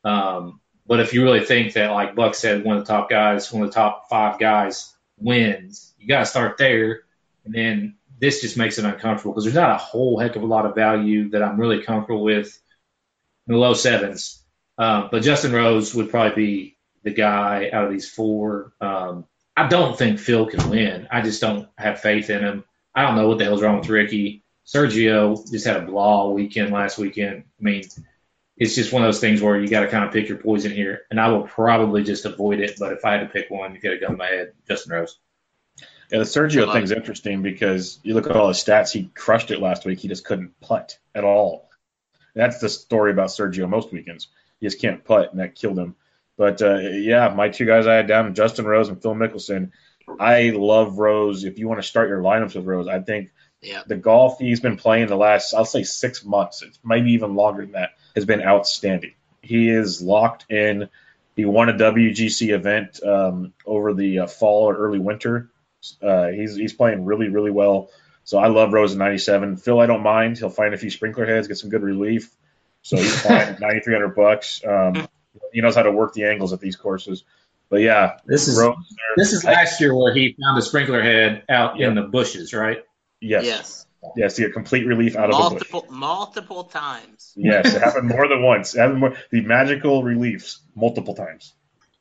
But if you really think that, like Buck said, one of the top 5 guys wins, you got to start there. And then this just makes it uncomfortable because there's not a whole heck of a lot of value that I'm really comfortable with in the low 7s. But Justin Rose would probably be the guy out of these 4. I don't think Phil can win. I just don't have faith in him. I don't know what the hell's wrong with Ricky. Sergio just had a blah weekend last weekend. I mean, it's just one of those things where you got to kind of pick your poison here. And I will probably just avoid it. But if I had to pick one, you got to go in my head, Justin Rose. Yeah, the Sergio thing's interesting because you look at all his stats. He crushed it last week. He just couldn't putt at all. That's the story about Sergio most weekends. He just can't putt, and that killed him. But, my 2 guys I had down, Justin Rose and Phil Mickelson. I love Rose. If you want to start your lineups with Rose, I think the golf he's been playing the last, I'll say 6 months, it's maybe even longer than that, has been outstanding. He is locked in. He won a WGC event over the fall or early winter. He's playing really, really well. So I love Rose at 97. Phil, I don't mind. He'll find a few sprinkler heads, get some good relief. So he's fine. $9,300. He knows how to work the angles at these courses. But yeah, this is last year where he found a sprinkler head out in the bushes, right? Yes. Yes, a complete relief out of the bush. Multiple times. Yes, it happened more than once. The magical reliefs multiple times.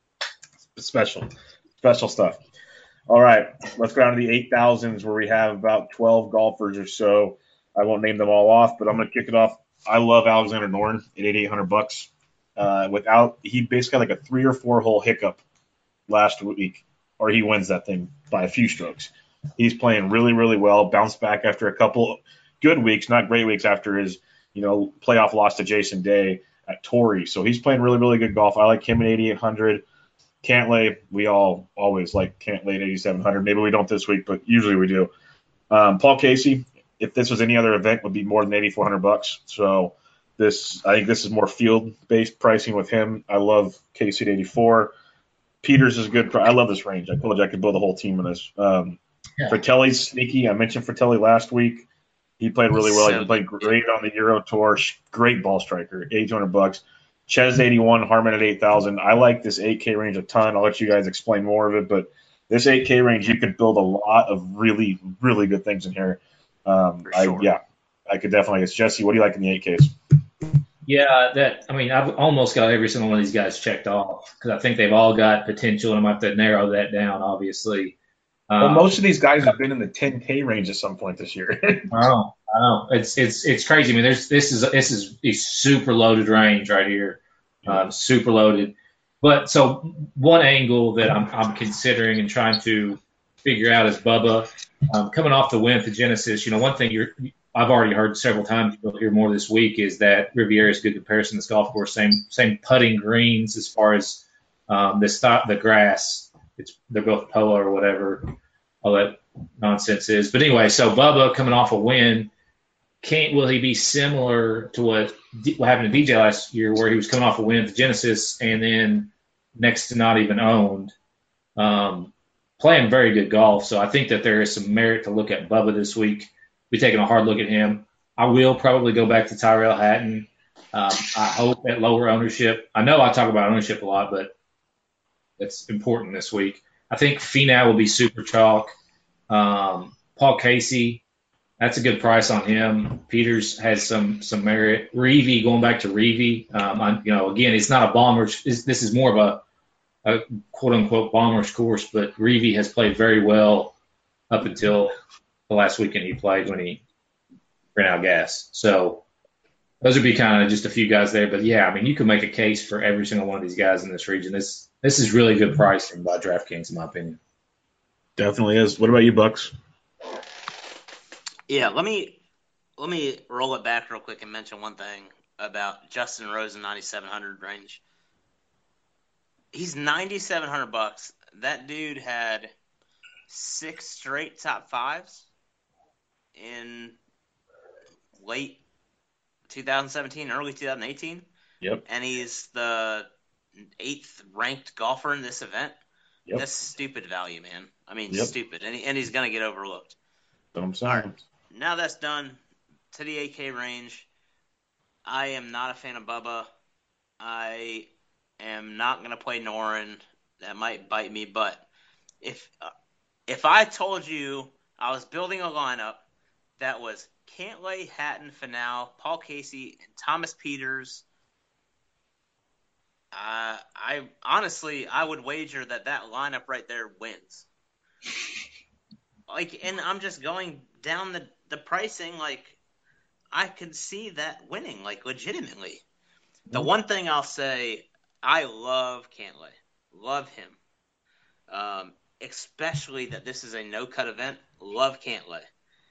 Special stuff. All right, let's go down to the 8,000s where we have about 12 golfers or so. I won't name them all off, but I'm going to kick it off. I love Alexander Norn at $8,800. He basically had like a 3 or 4 hole hiccup last week, or he wins that thing by a few strokes. He's playing really, really well. Bounced back after a couple good weeks, not great weeks after his, playoff loss to Jason Day at Torrey. So he's playing really, really good golf. I like him at 8,800. Cantlay, we all always like Cantlay at 8,700. Maybe we don't this week, but usually we do. Paul Casey, if this was any other event, would be more than $8,400. So I think this is more field-based pricing with him. I love Casey at 84. Peters is a good. I love this range. I told you I could build a whole team on this. Fratelli's sneaky. I mentioned Fratelli last week. He played really well. He played great on the Euro Tour. Great ball striker. $8,200. Ches 81, Harman at 8,000. I like this 8K range a ton. I'll let you guys explain more of it, but this 8K range, you could build a lot of really, really good things in here. I could definitely. It's Jesse. What do you like in the 8Ks? I've almost got every single one of these guys checked off because I think they've all got potential, and I'm going to have to narrow that down, obviously. Well, most of these guys have been in the 10K range at some point this year. I know. It's crazy. I mean, this is a super loaded range right here, super loaded. But so one angle that I'm considering and trying to figure out is Bubba coming off the win at the Genesis. You know, one thing I've already heard several times, you'll hear more this week, is that Riviera is a good comparison to this golf course. Same putting greens as far as the grass. They're both POA or whatever all that nonsense is. But anyway, so Bubba coming off a win, will he be similar to what happened to DJ last year, where he was coming off a win at the Genesis and then next to not even owned, playing very good golf. So I think that there is some merit to look at Bubba this week. Be taking a hard look at him. I will probably go back to Tyrell Hatton. I hope at lower ownership. I know I talk about ownership a lot, but it's important this week. I think Finau will be super chalk. Paul Casey, that's a good price on him. Peters has some merit. Reavie, going back to Reavie, again, it's not a bomber's. This is more of a quote unquote bomber's course, but Reavie has played very well up until the last weekend he played when he ran out of gas. So those would be kind of just a few guys there. But yeah, I mean, you can make a case for every single one of these guys in this region. This is really good pricing by DraftKings, in my opinion. Definitely is. What about you, Bucks? Yeah, let me roll it back real quick and mention one thing about Justin Rose in 9,700 range. He's $9,700. That dude had 6 straight top fives in late 2017, early 2018. Yep. And he's the 8th ranked golfer in this event. Yep. That's stupid value, man. I mean, Yep. stupid. And he's going to get overlooked. That's what I'm saying. All right. Now that's done, to the 8K range, I am not a fan of Bubba. I am not going to play Noren. That might bite me, but if I told you I was building a lineup that was Cantlay, Hatton, Finau, Paul Casey, and Thomas Peters, I honestly would wager that lineup right there wins. And I'm just going down the pricing, I could see that winning, legitimately. The one thing I'll say, I love Cantlay. Love him. Especially that this is a no-cut event. Love Cantlay.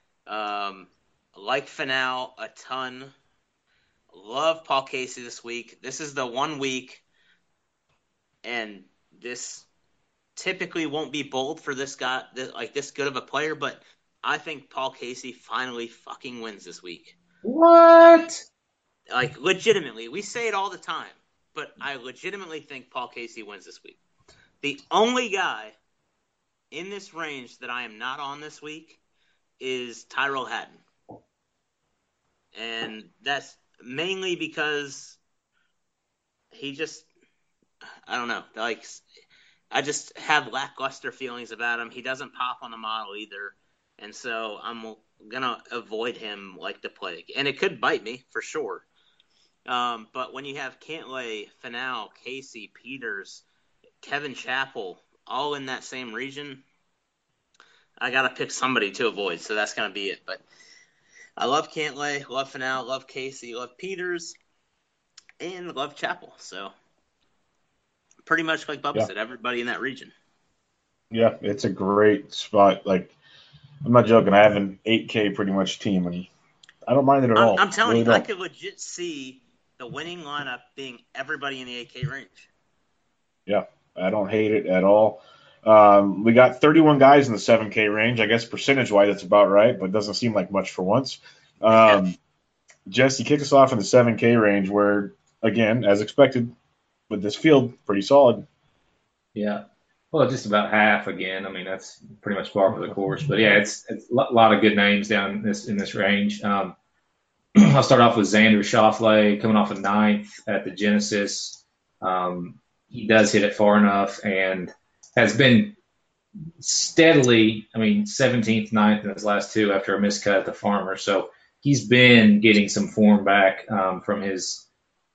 Like Finau a ton. Love Paul Casey this week. This is the 1 week, and this typically won't be bold for this guy, this good of a player, but I think Paul Casey finally fucking wins this week. What? Legitimately. We say it all the time, but I legitimately think Paul Casey wins this week. The only guy in this range that I am not on this week is Tyrell Hatton. And that's mainly because he just, I don't know, I just have lackluster feelings about him. He doesn't pop on the model either. And so I'm going to avoid him like the plague. And it could bite me, for sure. But when you have Cantlay, Finau, Casey, Peters, Kevin Chappell, all in that same region, I got to pick somebody to avoid. So that's going to be it. But I love Cantlay, love Finau, love Casey, love Peters, and love Chappell. So pretty much like Bubba said, everybody in that region. Yeah, it's a great spot. I'm not joking. I have an 8K pretty much team, and I don't mind it at all. I'm telling really you, I don't. could legit see the winning lineup being everybody in the 8K range. Yeah, I don't hate it at all. We got 31 guys in the 7K range. I guess percentage-wise, that's about right, but it doesn't seem like much for once. Jesse, kick us off in the 7K range where, again, as expected, with this field, pretty solid. Yeah. Well, just about half again. I mean, that's pretty much par for the course. But yeah, it's a lot of good names down in this range. I'll start off with Xander Schauffele coming off a 9th at the Genesis. He does hit it far enough and has been steadily, 17th, 9th in his last 2 after a miscut at the Farmer. So he's been getting some form back from his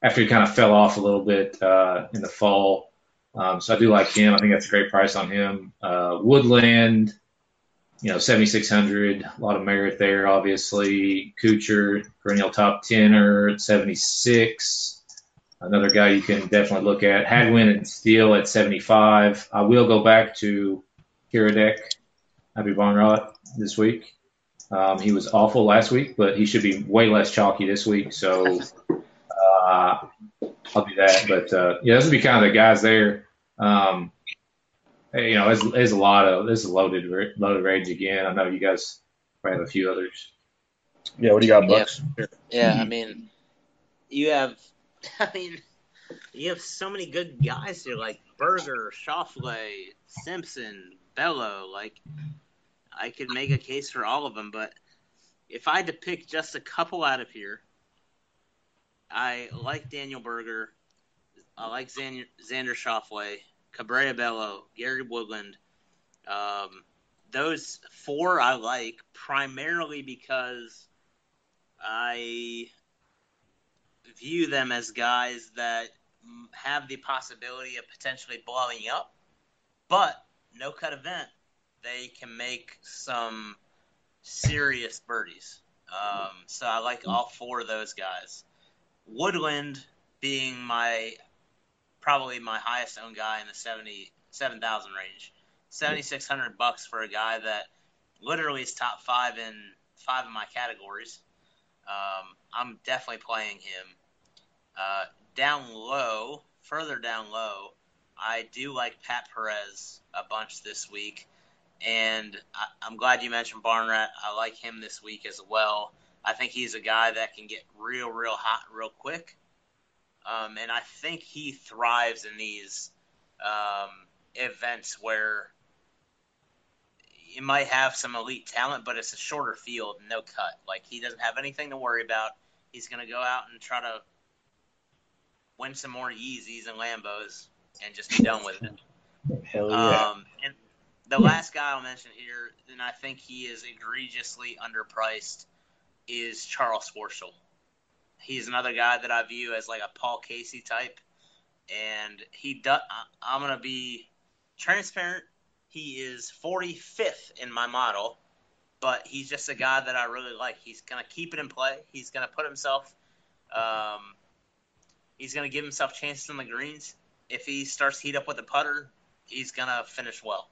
after he kind of fell off a little bit in the fall. So I do like him. I think that's a great price on him. Woodland, 7,600, a lot of merit there, obviously. Kuchar, perennial top 10er at 76. Another guy you can definitely look at. Hadwin and Steele at 75. I will go back to Kiradek, Happy Barnrot this week. He was awful last week, but he should be way less chalky this week. So I'll do that. But those would be kind of the guys there. There's a lot of this is loaded range again. I know you guys probably have a few others. Yeah, what do you got, Bucks? Yeah, I mean, you have so many good guys here, like Berger, Schauffele, Simpson, Bello. Like, I could make a case for all of them, but if I had to pick just a couple out of here, I like Daniel Berger. I like Xander Schauffele, Cabrera Bello, Gary Woodland. Those four I like primarily because I view them as guys that have the possibility of potentially blowing up, but no cut event, they can make some serious birdies. So I like all four of those guys. Woodland being probably my highest owned guy in the 77,000 range. $7,600 for a guy that literally is top 5 in 5 of my categories. I'm definitely playing him. Further down low, I do like Pat Perez a bunch this week. And I'm glad you mentioned Barnrat. I like him this week as well. I think he's a guy that can get real, real hot real quick. And I think he thrives in these events where you might have some elite talent, but it's a shorter field, no cut. Like, he doesn't have anything to worry about. He's going to go out and try to win some more Yeezys and Lambos and just be done with it. Hell yeah. And the last guy I'll mention here, and I think he is egregiously underpriced, is Charles Schwartzel. He's another guy that I view as like a Paul Casey type, and I'm going to be transparent. He is 45th in my model, but he's just a guy that I really like. He's going to keep it in play. He's going to put himself he's going to give himself chances on the greens. If he starts to heat up with a putter, he's going to finish well.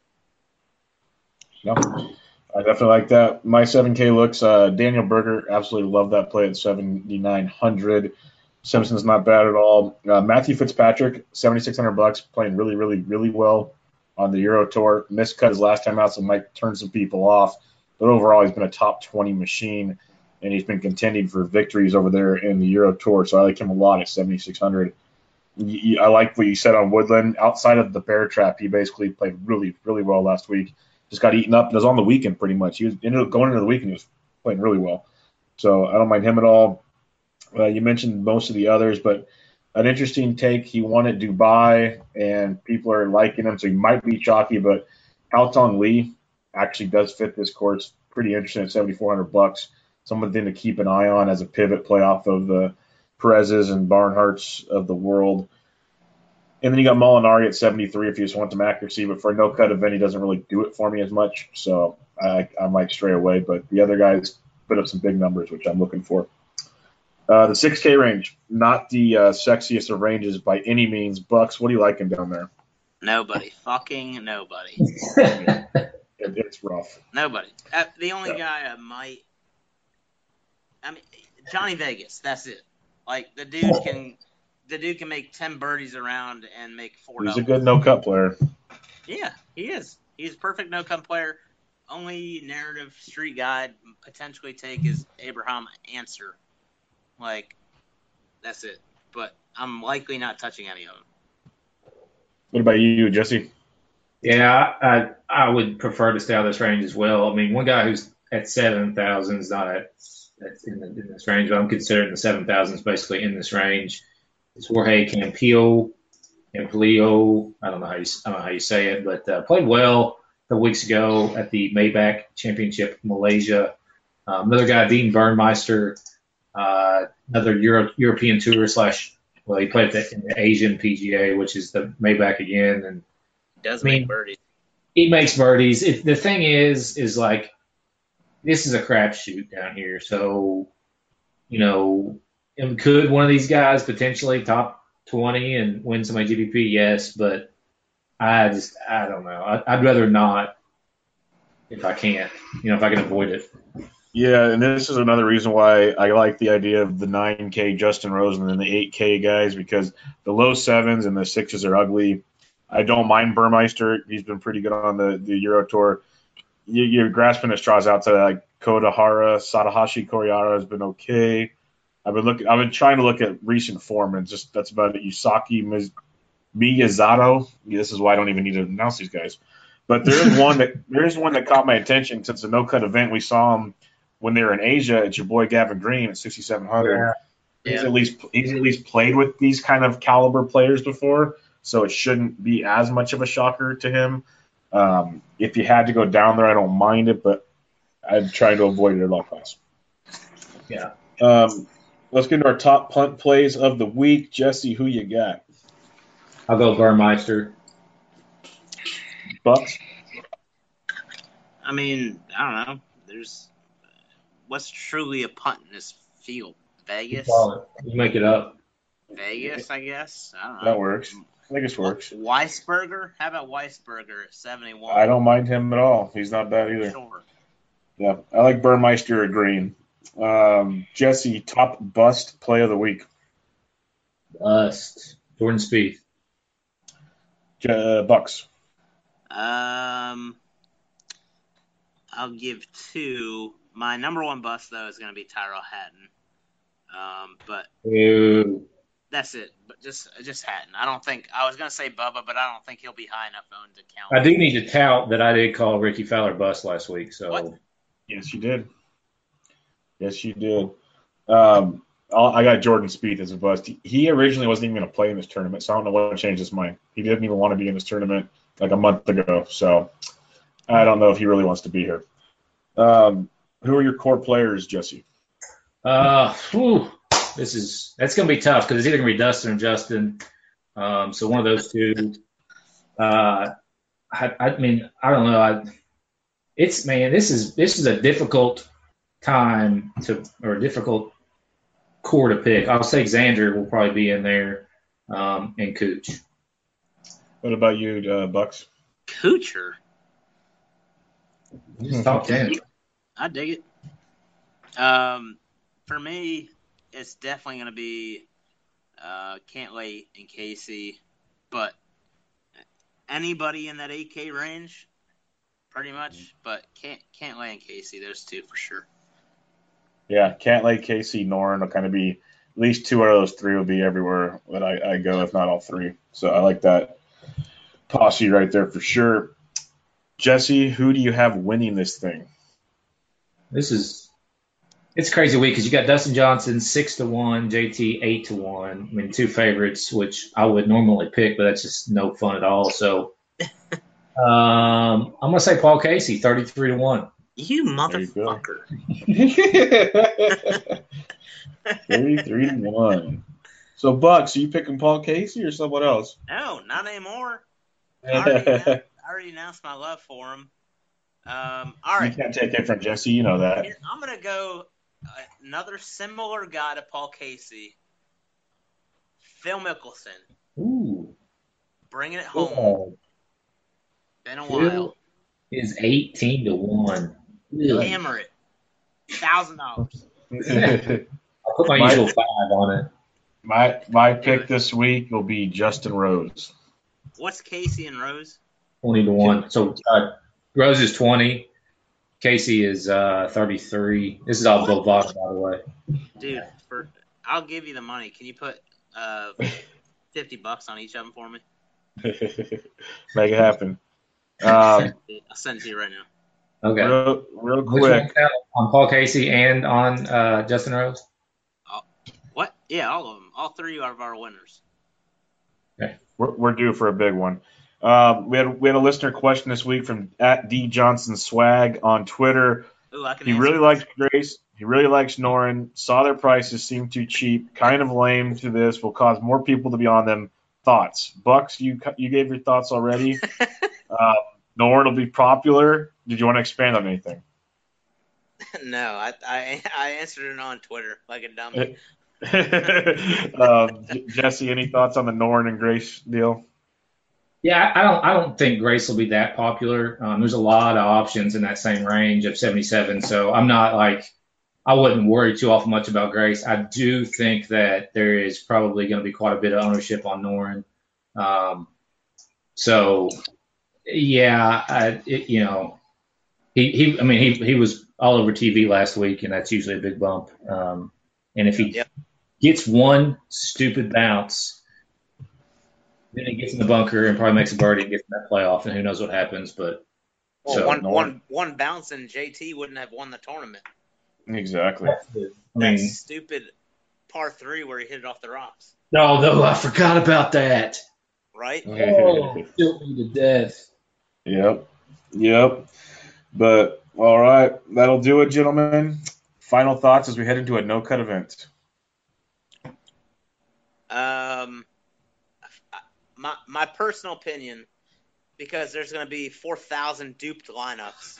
No, I definitely like that. My 7K looks, Daniel Berger, absolutely love that play at 7,900. Simpson's not bad at all. Matthew Fitzpatrick, $7,600, playing really, really, really well on the Euro Tour. Miscut his last time out, so might turn some people off. But overall, he's been a top 20 machine, and he's been contending for victories over there in the Euro Tour. So I like him a lot at 7,600. I like what you said on Woodland. Outside of the bear trap, he basically played really, really well last week. Just got eaten up. It was on the weekend pretty much. He was going into the weekend. He was playing really well. So I don't mind him at all. You mentioned most of the others, but an interesting take. He won at Dubai, and people are liking him, so he might be chalky. But Haotong Li actually does fit this course. Pretty interesting at $7,400. Something to keep an eye on as a pivot play off of the Perez's and Barnharts of the world. And then you got Molinari at 73 if you just want some accuracy, but for a no-cut event, he doesn't really do it for me as much, so I might stray away. But the other guys put up some big numbers, which I'm looking for. The 6K range, not the sexiest of ranges by any means. Bucks, what are you liking down there? Nobody. Fucking nobody. It's rough. Nobody. The only guy Johnny Vegas, that's it. Like, the dude can make 10 birdies around and make $4. He's a good no-cut player. Yeah, he is. He's a perfect no-cut player. Only narrative street guy potentially take is Abraham Answer. Like, that's it. But I'm likely not touching any of them. What about you, Jesse? Yeah, I would prefer to stay out of this range as well. I mean, one guy who's at 7,000 is not in this range, but I'm considering the 7,000 basically in this range. It's Jorge Campillo. I don't know how you say it, but played well a couple weeks ago at the Maybach Championship Malaysia. Another guy, Dean Burnmeister, another European tour / well, he played in the Asian PGA, which is the Maybach again, and Does I mean, make birdies. he makes birdies. The thing is like this is a crapshoot down here, so and could one of these guys potentially top 20 and win some GPP? Yes, but I don't know. I'd rather not if I can't, if I can avoid it. Yeah, and this is another reason why I like the idea of the 9K Justin Rose and then the 8K guys, because the low 7s and the 6s are ugly. I don't mind Burmeister. He's been pretty good on the Euro Tour. You're grasping at straws outside like Kodahara, Sadahashi Koryara has been okay. I've been trying to look at recent form, and just that's about it. Yusaki Miyazato. This is why I don't even need to announce these guys. But there is one that caught my attention since the no cut event. We saw him when they were in Asia. It's your boy Gavin Green at 6,700. Yeah. He's at least played with these kind of caliber players before, so it shouldn't be as much of a shocker to him. If you had to go down there, I don't mind it, but I'd try to avoid it at all costs. Yeah. Let's get into our top punt plays of the week. Jesse, who you got? I'll go Burmeister. Bucks? I mean, I don't know. There's what's truly a punt in this field? Vegas? You make it up. Vegas, I guess. I don't know. That works. I think it works. Weisberger? How about Weisberger at 71? I don't mind him at all. He's not bad either. Sure. Yeah, I like Burmeister at green. Jesse, top bust play of the week. Bust. Jordan Spieth. Bucks. I'll give 2. My number 1 bust, though, is going to be Tyrell Hatton. But Ew. that's it. But just Hatton. I don't think – I was going to say Bubba, but I don't think he'll be high enough owned to count. I do need to tout that I did call Ricky Fowler bust last week. So What? Yes, you did. Yes, you did. I got Jordan Spieth as a bust. He originally wasn't even going to play in this tournament, so I don't know what changed his mind. He didn't even want to be in this tournament like a month ago, so I don't know if he really wants to be here. Who are your core players, Jesse? that's going to be tough because it's either going to be Dustin or Justin. So one of those two. I mean, I don't know. This is a difficult time or a difficult core to pick. I'll say Xander will probably be in there, and Cooch. What about you, Bucks? Kuchar. He's top 10. I dig it. For me, it's definitely going to be Cantlay and Casey, but anybody in that 8K range, pretty much. But Cantlay and Casey, those two for sure. Yeah, Cantlay, Casey, Noren will kind of be at least 2 out of those 3 will be everywhere that I go, if not all 3. So I like that posse right there for sure. Jesse, who do you have winning this thing? It's a crazy week because you got Dustin Johnson 6-1, JT 8-1. I mean, 2 favorites, which I would normally pick, but that's just no fun at all. So I'm gonna say Paul Casey 33-1. You motherfucker. 33-1. So Bucks, are you picking Paul Casey or someone else? No, not anymore. I already announced my love for him. All right. You can't take it from Jesse. You know that. I'm going to go another similar guy to Paul Casey. Phil Mickelson. Ooh. Bringing it home. Oh. Been a while. Is 18-1. Hammer it. $1,000. I'll put my usual 5 on it. My pick this week will be Justin Rose. What's Casey and Rose? 20-1. So Rose is 20. Casey is 33. This is all Bovada, by the way. Dude, I'll give you the money. Can you put $50 on each of them for me? Make it happen. I'll send it to you right now. Okay. Real Which quick. one on Paul Casey and on Justin Rose? What? Yeah, all of them. All 3 of our winners. Okay. We're due for a big one. We had a listener question this week from @DJohnsonSwag on Twitter. Ooh, I can He answer really this. liked Grace. He really likes Noren. Saw their prices seem too cheap. Kind of lame to this. Will cause more people to be on them. Thoughts? Bucks, you gave your thoughts already. Noren will be popular. Did you want to expand on anything? No, I answered it on Twitter like a dummy. Jesse, any thoughts on the Noren and Grace deal? Yeah, I don't think Grace will be that popular. There's a lot of options in that same range of 77, so I'm not I wouldn't worry too awful much about Grace. I do think that there is probably going to be quite a bit of ownership on Noren. So yeah, he was all over TV last week, and that's usually a big bump. And if he gets one stupid bounce, then he gets in the bunker and probably makes a birdie and gets in that playoff, and who knows what happens. But one bounce and JT wouldn't have won the tournament. Exactly. That stupid par 3 where he hit it off the rocks. No, I forgot about that. Right? Oh, killed me to death. Yep. But all right, that'll do it, gentlemen. Final thoughts as we head into a no-cut event. My personal opinion, because there's going to be 4,000 duped lineups,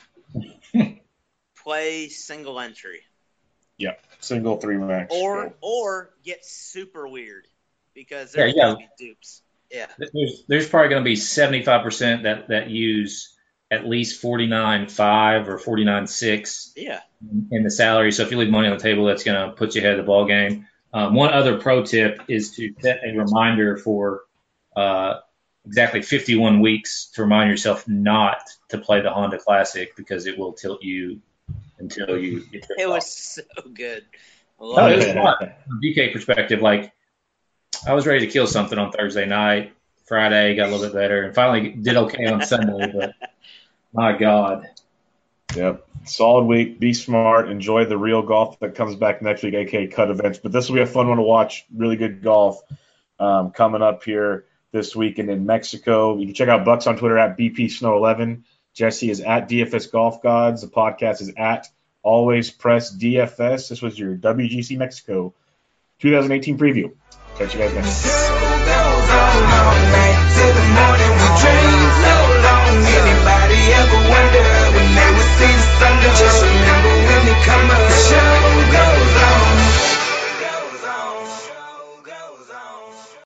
play single entry. Yeah, single 3-max. Or get super weird, because there's going to be dupes. Yeah. There's probably going to be 75% that use at least 49.5 or 49.6 in the salary. So if you leave money on the table, that's going to put you ahead of the ball game. One other pro tip is to set a reminder for exactly 51 weeks to remind yourself not to play the Honda Classic, because it will tilt you until you get it was so good. It was fun. From a DK perspective, I was ready to kill something on Thursday night. Friday got a little bit better, and finally did okay on Sunday. But my God. Yep. Solid week. Be smart. Enjoy the real golf that comes back next week, aka cut events. But this will be a fun one to watch. Really good golf coming up here this weekend in Mexico. You can check out Bucks on Twitter at BPSnow11. Jesse is at DFS Golf Gods. The podcast is at Always Press DFS. This was your WGC Mexico 2018 preview. Catch you guys next time.